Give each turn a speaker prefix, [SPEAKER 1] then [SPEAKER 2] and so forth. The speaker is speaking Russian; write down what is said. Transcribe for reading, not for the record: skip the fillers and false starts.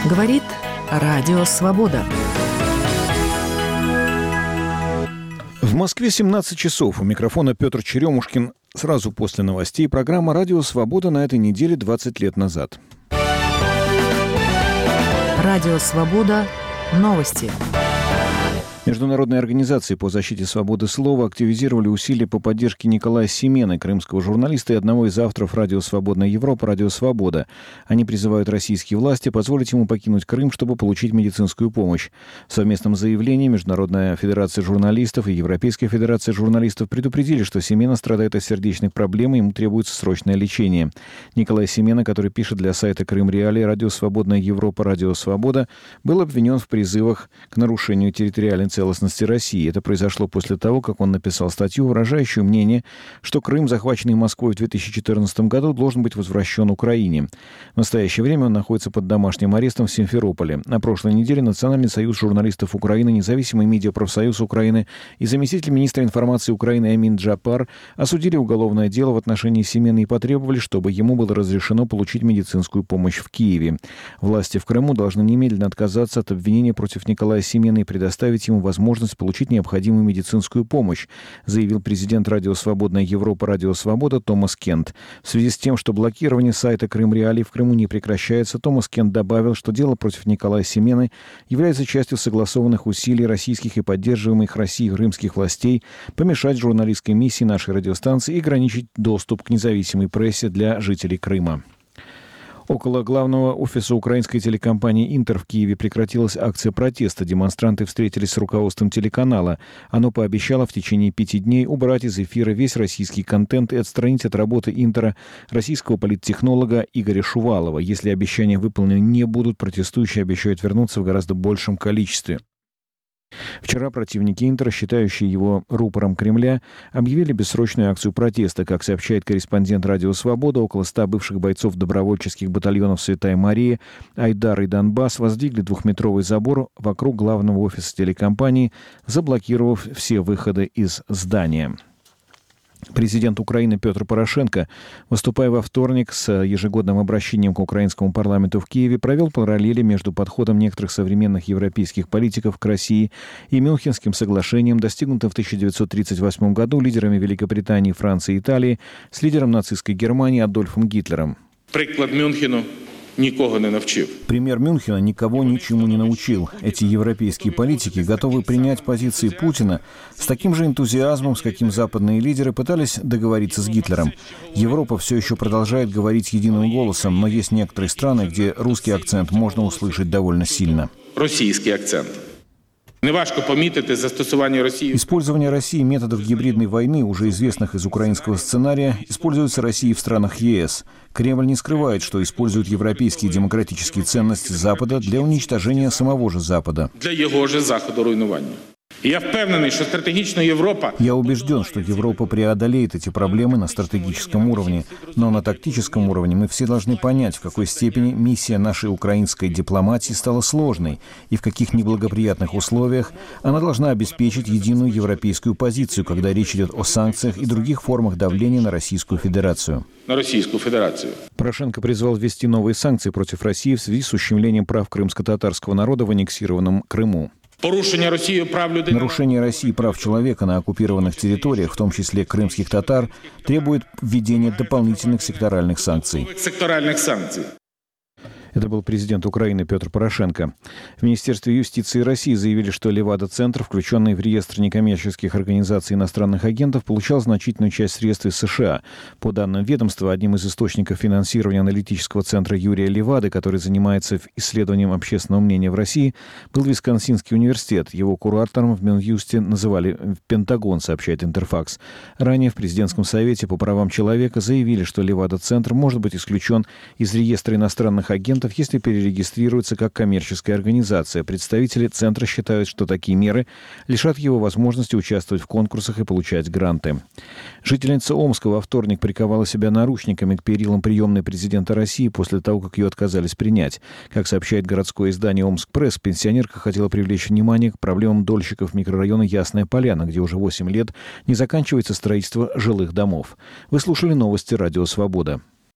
[SPEAKER 1] Говорит Радио Свобода.
[SPEAKER 2] В Москве 17 часов. У микрофона Петр Черемушкин. Сразу после новостей программа «Радио Свобода» на этой неделе 20 лет назад.
[SPEAKER 1] Радио Свобода. Новости.
[SPEAKER 2] Международные организации по защите свободы слова активизировали усилия по поддержке Николая Семены, крымского журналиста и одного из авторов «Радио Свободная Европа» «Радио Свобода». Они призывают российские власти позволить ему покинуть Крым, чтобы получить медицинскую помощь. В совместном заявлении Международная федерация журналистов и Европейская федерация журналистов предупредили, что Семена страдает от сердечных проблем и ему требуется срочное лечение. Николай Семена, который пишет для сайта «Крым Реалии», «Радио Свободная Европа», «Радио Свобода», был обвинен в призывах к нарушению территориальной целостности России. Это произошло после того, как он написал статью, выражающую мнение, что Крым, захваченный Москвой в 2014 году, должен быть возвращен Украине. В настоящее время он находится под домашним арестом в Симферополе. На прошлой неделе Национальный союз журналистов Украины, Независимый медиапрофсоюз Украины и заместитель министра информации Украины Амин Джапар осудили уголовное дело в отношении Семены и потребовали, чтобы ему было разрешено получить медицинскую помощь в Киеве. Власти в Крыму должны немедленно отказаться от обвинения против Николая Семены и предоставить ему возможность получить необходимую медицинскую помощь, заявил президент «Радио Свободная Европа», «Радио Свобода» Томас Кент. В связи с тем, что блокирование сайта «Крым Реалии» в Крыму не прекращается, Томас Кент добавил, что дело против Николая Семены является частью согласованных усилий российских и поддерживаемых Россией крымских властей помешать журналистской миссии нашей радиостанции и ограничить доступ к независимой прессе для жителей Крыма. Около главного офиса украинской телекомпании «Интер» в Киеве прекратилась акция протеста. Демонстранты встретились с руководством телеканала. Оно пообещало в течение 5 дней убрать из эфира весь российский контент и отстранить от работы «Интера» российского политтехнолога Игоря Шувалова. Если обещания выполнены не будут, протестующие обещают вернуться в гораздо большем количестве. Вчера противники «Интера», считающие его рупором Кремля, объявили бессрочную акцию протеста. Как сообщает корреспондент «Радио Свобода», около 100 бывших бойцов добровольческих батальонов «Святая Мария», «Айдар» и «Донбасс» воздвигли 2-метровый забор вокруг главного офиса телекомпании, заблокировав все выходы из здания. Президент Украины Петр Порошенко, выступая во вторник с ежегодным обращением к украинскому парламенту в Киеве, провел параллели между подходом некоторых современных европейских политиков к России и Мюнхенским соглашением, достигнутым в 1938 году лидерами Великобритании, Франции и Италии с лидером нацистской Германии Адольфом Гитлером.
[SPEAKER 3] Приклад Мюнхену никого не навчив.
[SPEAKER 2] Пример Мюнхена никого ничему не научил. Эти европейские политики готовы принять позиции Путина с таким же энтузиазмом, с каким западные лидеры пытались договориться с Гитлером. Европа все еще продолжает говорить единым голосом, но есть некоторые страны, где русский акцент можно услышать довольно сильно.
[SPEAKER 3] Российский акцент. Неважко помітити застосування Росії.
[SPEAKER 2] Использование России методов гибридной войны, уже известных из украинского сценария, используется Россией в странах ЕС. Кремль не скрывает, что использует европейские демократические ценности Запада для уничтожения самого же Запада.
[SPEAKER 3] Для его же заходу руйнування. Я впевнений, что стратегичная Европа...
[SPEAKER 2] Я убежден, что Европа преодолеет эти проблемы на стратегическом уровне, но на тактическом уровне мы все должны понять, в какой степени миссия нашей украинской дипломатии стала сложной и в каких неблагоприятных условиях она должна обеспечить единую европейскую позицию, когда речь идет о санкциях и других формах давления на Российскую Федерацию. Порошенко призвал ввести новые санкции против России в связи с ущемлением прав крымско-татарского народа в аннексированном Крыму. Нарушение России прав человека на оккупированных территориях, в том числе крымских татар, требует введения дополнительных секторальных санкций. Это был президент Украины Петр Порошенко. В Министерстве юстиции России заявили, что Левада-центр, включенный в реестр некоммерческих организаций иностранных агентов, получал значительную часть средств из США. По данным ведомства, одним из источников финансирования аналитического центра Юрия Левады, который занимается исследованием общественного мнения в России, был Висконсинский университет. Его куратором в Минюсте называли Пентагон, сообщает Интерфакс. Ранее в президентском совете по правам человека заявили, что Левада-центр может быть исключен из реестра иностранных агентов, если перерегистрируется как коммерческая организация. Представители центра считают, что такие меры лишат его возможности участвовать в конкурсах и получать гранты. Жительница Омска во вторник приковала себя наручниками к перилам приемной президента России после того, как ее отказались принять. Как сообщает городское издание «Омск-пресс», пенсионерка хотела привлечь внимание к проблемам дольщиков микрорайона Ясная Поляна, где уже 8 лет не заканчивается строительство жилых домов. Вы слушали новости «Радио Свобода».